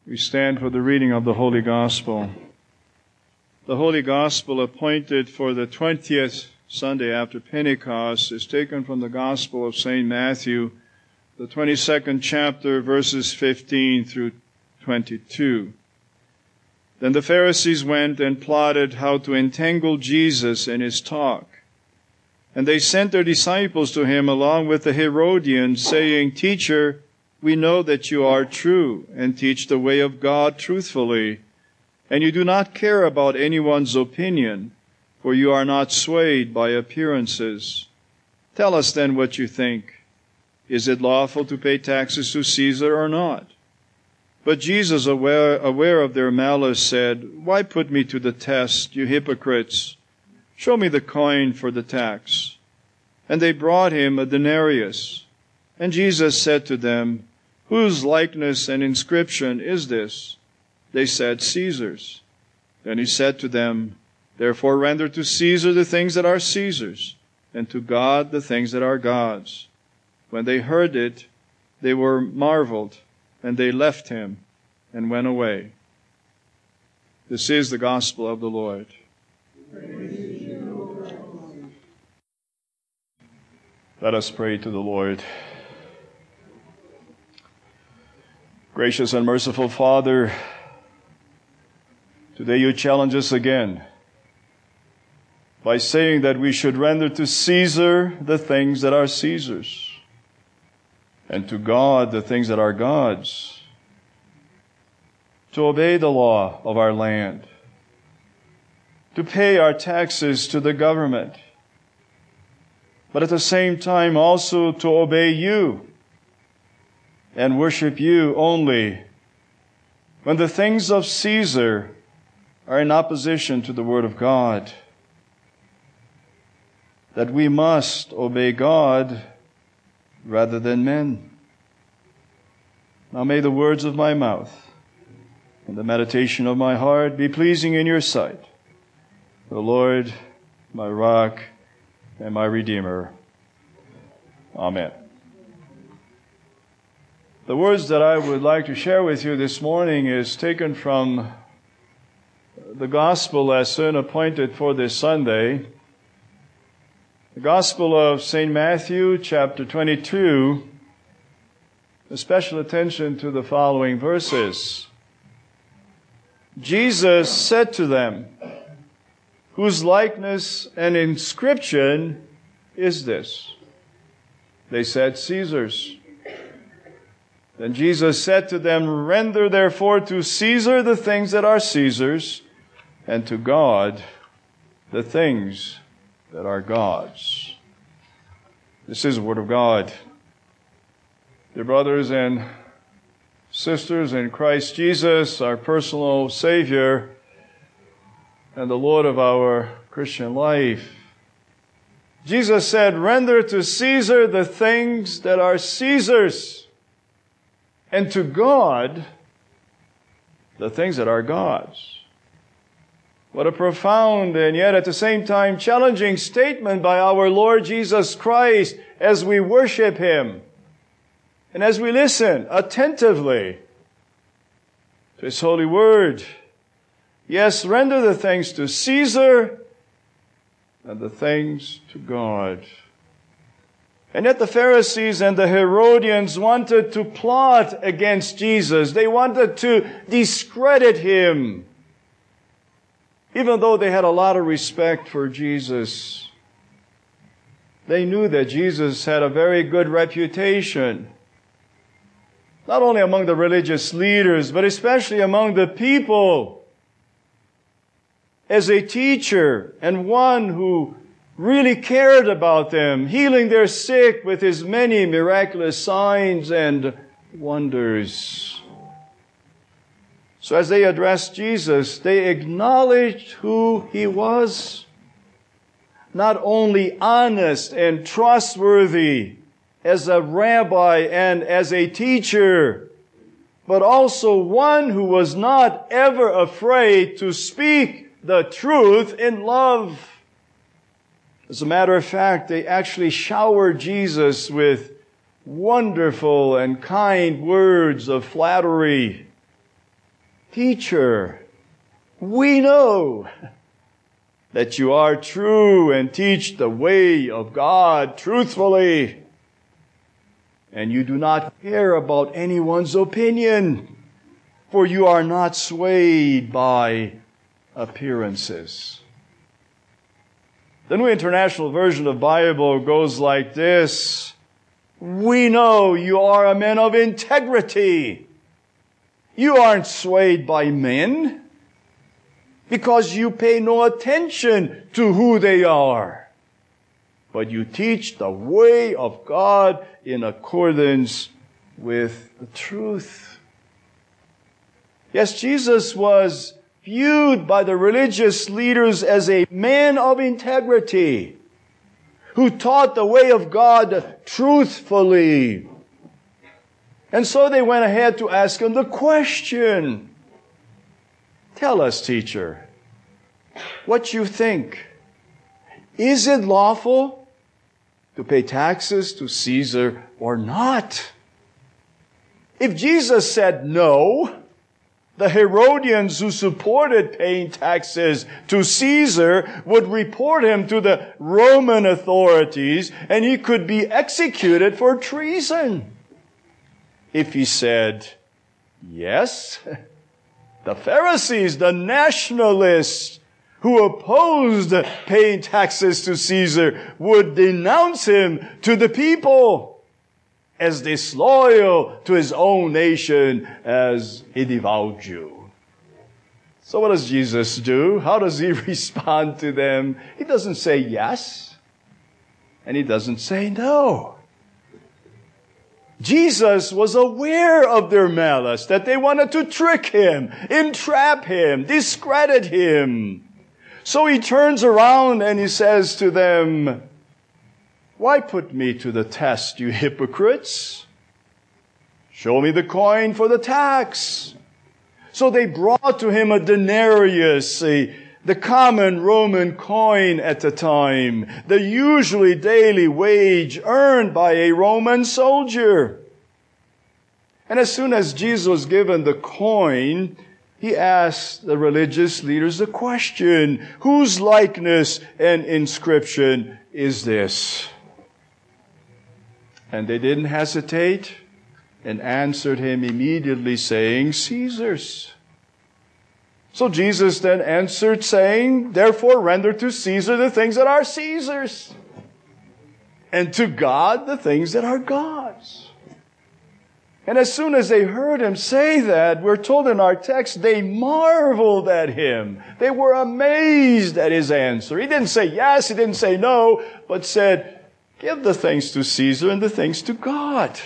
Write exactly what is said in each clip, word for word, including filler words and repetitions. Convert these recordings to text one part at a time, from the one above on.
We stand for the reading of the Holy Gospel. The Holy Gospel appointed for the twentieth Sunday after Pentecost is taken from the Gospel of Saint Matthew, the twenty-second chapter, verses fifteen through twenty-two. Then the Pharisees went and plotted how to entangle Jesus in his talk. And they sent their disciples to him along with the Herodians, saying, "Teacher, we know that you are true and teach the way of God truthfully, and you do not care about anyone's opinion, for you are not swayed by appearances. Tell us then what you think. Is it lawful to pay taxes to Caesar or not?" But Jesus, aware, aware of their malice, said, "Why put me to the test, you hypocrites? Show me the coin for the tax." And they brought him a denarius. And Jesus said to them, "Whose likeness and inscription is this?" They said, "Caesar's." Then he said to them, "Therefore render to Caesar the things that are Caesar's, and to God the things that are God's." When they heard it, they were marveled, and they left him and went away. This is the gospel of the Lord. Praise you, Lord. Let us pray to the Lord. Gracious and merciful Father, today you challenge us again by saying that we should render to Caesar the things that are Caesar's, and to God the things that are God's, to obey the law of our land, to pay our taxes to the government, but at the same time also to obey you and worship you only when the things of Caesar are in opposition to the Word of God. That we must obey God rather than men. Now may the words of my mouth and the meditation of my heart be pleasing in your sight, the Lord, my rock and my Redeemer. Amen. The words that I would like to share with you this morning is taken from the gospel lesson appointed for this Sunday. The Gospel of Saint Matthew, chapter twenty-two, with special attention to the following verses. Jesus said to them, "Whose likeness and inscription is this?" They said, "Caesar's." Then Jesus said to them, "Render therefore to Caesar the things that are Caesar's, and to God the things that are God's." This is the Word of God. Dear brothers and sisters in Christ Jesus, our personal Savior and the Lord of our Christian life, Jesus said, "Render to Caesar the things that are Caesar's, and to God the things that are God's." What a profound and yet at the same time challenging statement by our Lord Jesus Christ as we worship Him and as we listen attentively to His holy word. Yes, render the things to Caesar and the things to God. And yet the Pharisees and the Herodians wanted to plot against Jesus. They wanted to discredit Him, even though they had a lot of respect for Jesus. They knew that Jesus had a very good reputation, not only among the religious leaders, but especially among the people, as a teacher and one who really cared about them, healing their sick with His many miraculous signs and wonders. So as they addressed Jesus, they acknowledged who He was. Not only honest and trustworthy as a rabbi and as a teacher, but also one who was not ever afraid to speak the truth in love. As a matter of fact, they actually showered Jesus with wonderful and kind words of flattery. Teacher, we know that you are true and teach the way of God truthfully, and you do not care about anyone's opinion, for you are not swayed by appearances. The New International Version of the Bible goes like this: we know you are a man of integrity. You aren't swayed by men because you pay no attention to who they are, but you teach the way of God in accordance with the truth. Yes, Jesus was viewed by the religious leaders as a man of integrity who taught the way of God truthfully. And so they went ahead to ask him the question, tell us, teacher, what you think. Is it lawful to pay taxes to Caesar or not? If Jesus said no, the Herodians who supported paying taxes to Caesar would report him to the Roman authorities, and he could be executed for treason. If he said yes, the Pharisees, the nationalists who opposed paying taxes to Caesar, would denounce him to the people as disloyal to his own nation as a devout Jew. So what does Jesus do? How does he respond to them? He doesn't say yes, and he doesn't say no. Jesus was aware of their malice, that they wanted to trick him, entrap him, discredit him. So he turns around and he says to them, why put me to the test, you hypocrites? Show me the coin for the tax. So they brought to him a denarius, a, the common Roman coin at the time, the usually daily wage earned by a Roman soldier. And as soon as Jesus was given the coin, he asked the religious leaders the question, whose likeness and inscription is this? And they didn't hesitate and answered him immediately, saying, Caesar's. So Jesus then answered, saying, therefore render to Caesar the things that are Caesar's, and to God the things that are God's. And as soon as they heard him say that, we're told in our text, they marveled at him. They were amazed at his answer. He didn't say yes, he didn't say no, but said, give the things to Caesar and the things to God.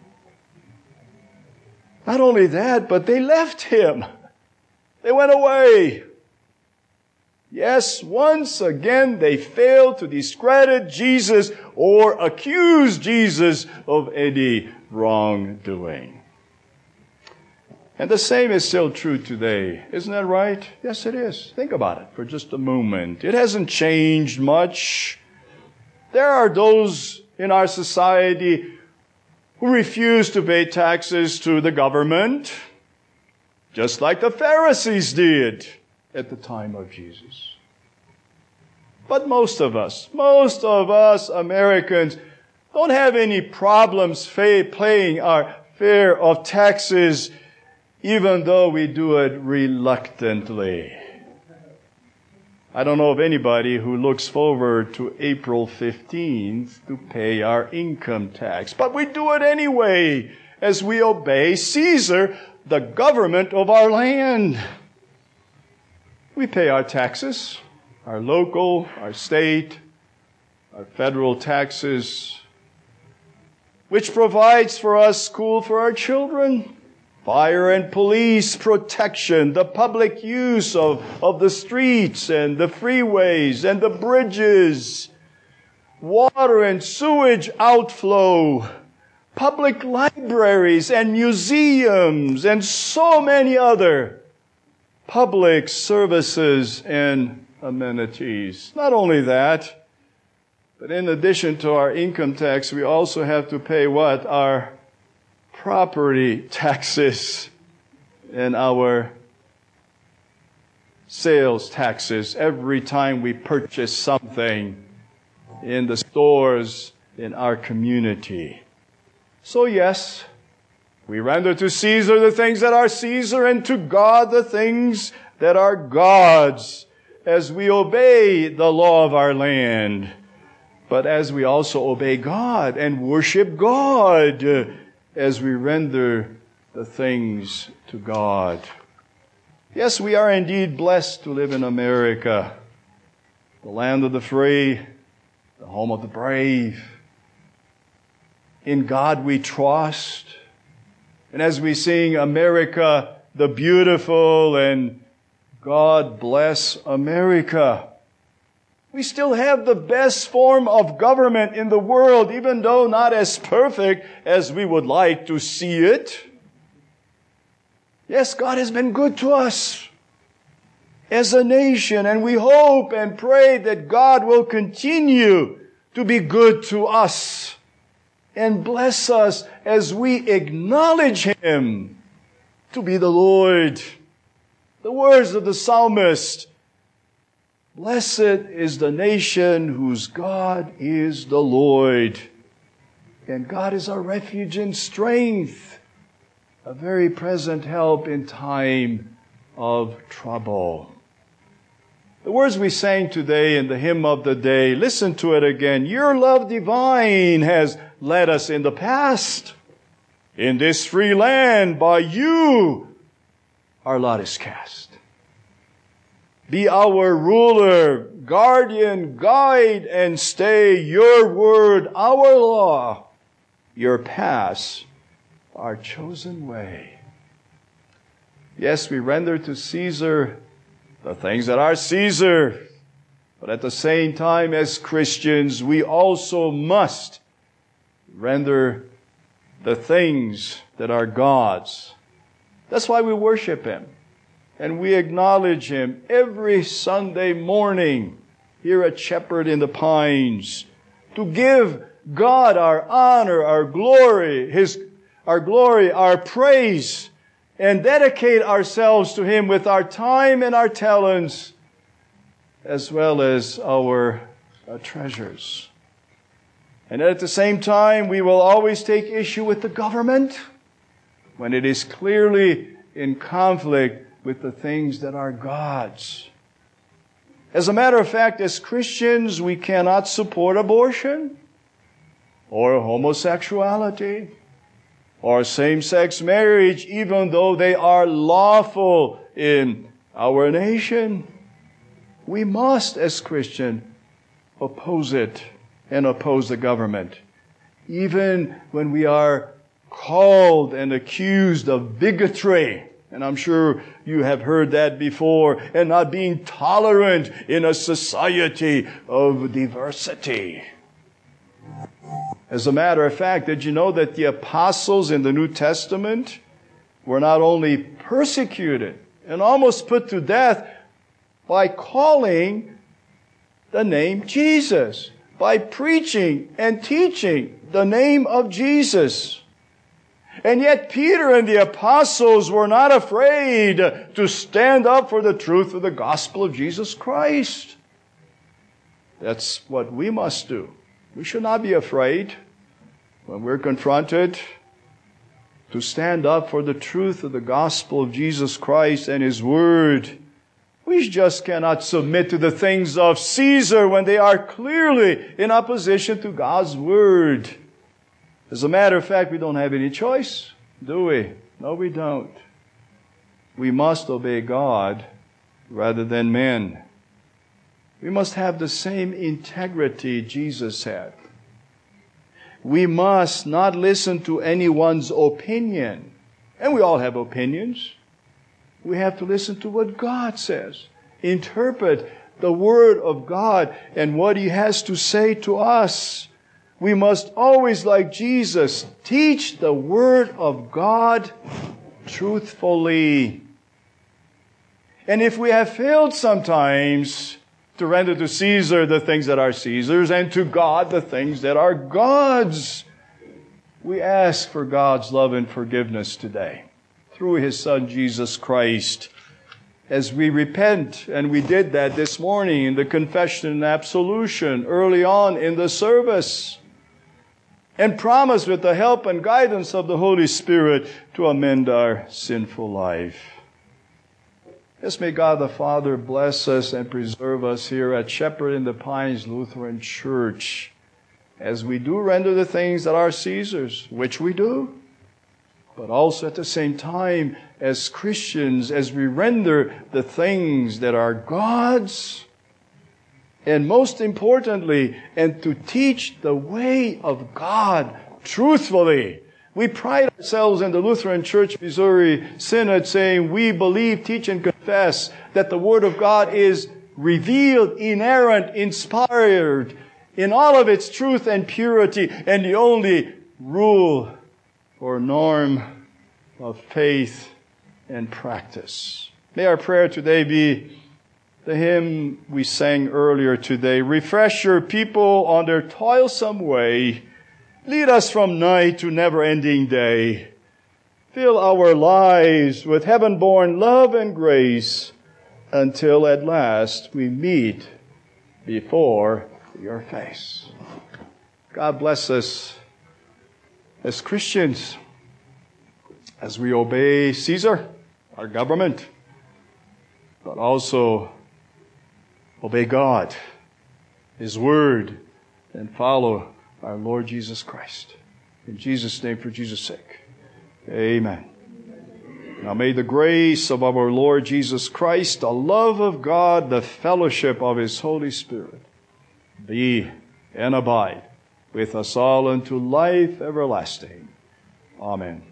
Not only that, but they left him. They went away. Yes, once again they failed to discredit Jesus or accuse Jesus of any wrongdoing. And the same is still true today. Isn't that right? Yes, it is. Think about it for just a moment. It hasn't changed much. There are those in our society who refuse to pay taxes to the government, just like the Pharisees did at the time of Jesus. But most of us, most of us Americans don't have any problems paying our fair of taxes, even though we do it reluctantly. I don't know of anybody who looks forward to April fifteenth to pay our income tax. But we do it anyway, as we obey Caesar, the government of our land. We pay our taxes, our local, our state, our federal taxes, which provides for us school for our children, fire and police protection, the public use of, of the streets and the freeways and the bridges, water and sewage outflow, public libraries and museums, and so many other public services and amenities. Not only that, but in addition to our income tax, we also have to pay what? Our property taxes and our sales taxes every time we purchase something in the stores in our community. So yes, we render to Caesar the things that are Caesar, and to God the things that are God's, as we obey the law of our land, but as we also obey God and worship God, as we render the things to God. Yes, we are indeed blessed to live in America, the land of the free, the home of the brave. In God we trust. And as we sing America the Beautiful and God Bless America, we still have the best form of government in the world, even though not as perfect as we would like to see it. Yes, God has been good to us as a nation, and we hope and pray that God will continue to be good to us and bless us as we acknowledge Him to be the Lord. The words of the psalmist, "Blessed is the nation whose God is the Lord." And God is our refuge and strength, a very present help in time of trouble. The words we sang today in the hymn of the day, listen to it again. Your love divine has led us in the past. In this free land, by you, our lot is cast. Be our ruler, guardian, guide, and stay. Your word, our law, your paths, our chosen way. Yes, we render to Caesar the things that are Caesar. But at the same time, as Christians, we also must render the things that are God's. That's why we worship Him. And we acknowledge Him every Sunday morning here at Shepherd in the Pines, to give God our honor, our glory, His, our glory, our praise, and dedicate ourselves to Him with our time and our talents, as well as our, our treasures. And at the same time, we will always take issue with the government when it is clearly in conflict with the things that are God's. As a matter of fact, as Christians, we cannot support abortion or homosexuality or same-sex marriage, even though they are lawful in our nation. We must, as Christians, oppose it and oppose the government, even when we are called and accused of bigotry. And I'm sure you have heard that before, and not being tolerant in a society of diversity. As a matter of fact, did you know that the apostles in the New Testament were not only persecuted and almost put to death by calling the name Jesus, by preaching and teaching the name of Jesus? And yet Peter and the apostles were not afraid to stand up for the truth of the gospel of Jesus Christ. That's what we must do. We should not be afraid when we're confronted to stand up for the truth of the gospel of Jesus Christ and His Word. We just cannot submit to the things of Caesar when they are clearly in opposition to God's Word. As a matter of fact, we don't have any choice, do we? No, we don't. We must obey God rather than men. We must have the same integrity Jesus had. We must not listen to anyone's opinion. And we all have opinions. We have to listen to what God says. Interpret the Word of God and what He has to say to us. We must always, like Jesus, teach the Word of God truthfully. And if we have failed sometimes to render to Caesar the things that are Caesar's and to God the things that are God's, we ask for God's love and forgiveness today through His Son, Jesus Christ. as we repent, and we did that this morning in the confession and absolution early on in the service, and promise with the help and guidance of the Holy Spirit to amend our sinful life. Yes, may God the Father bless us and preserve us here at Shepherd in the Pines Lutheran Church as we do render the things that are Caesar's, which we do, but also at the same time as Christians, as we render the things that are God's, and most importantly, and to teach the way of God truthfully. We pride ourselves in the Lutheran Church Missouri Synod saying we believe, teach, and confess that the Word of God is revealed, inerrant, inspired in all of its truth and purity, and the only rule or norm of faith and practice. May our prayer today be the hymn we sang earlier today. Refresh your people on their toilsome way. Lead us from night to never-ending day. Fill our lives with heaven-born love and grace until at last we meet before your face. God bless us as Christians as we obey Caesar, our government, but also obey God, His Word, and follow our Lord Jesus Christ. In Jesus' name, for Jesus' sake. Amen. Now may the grace of our Lord Jesus Christ, the love of God, the fellowship of His Holy Spirit be and abide with us all unto life everlasting. Amen.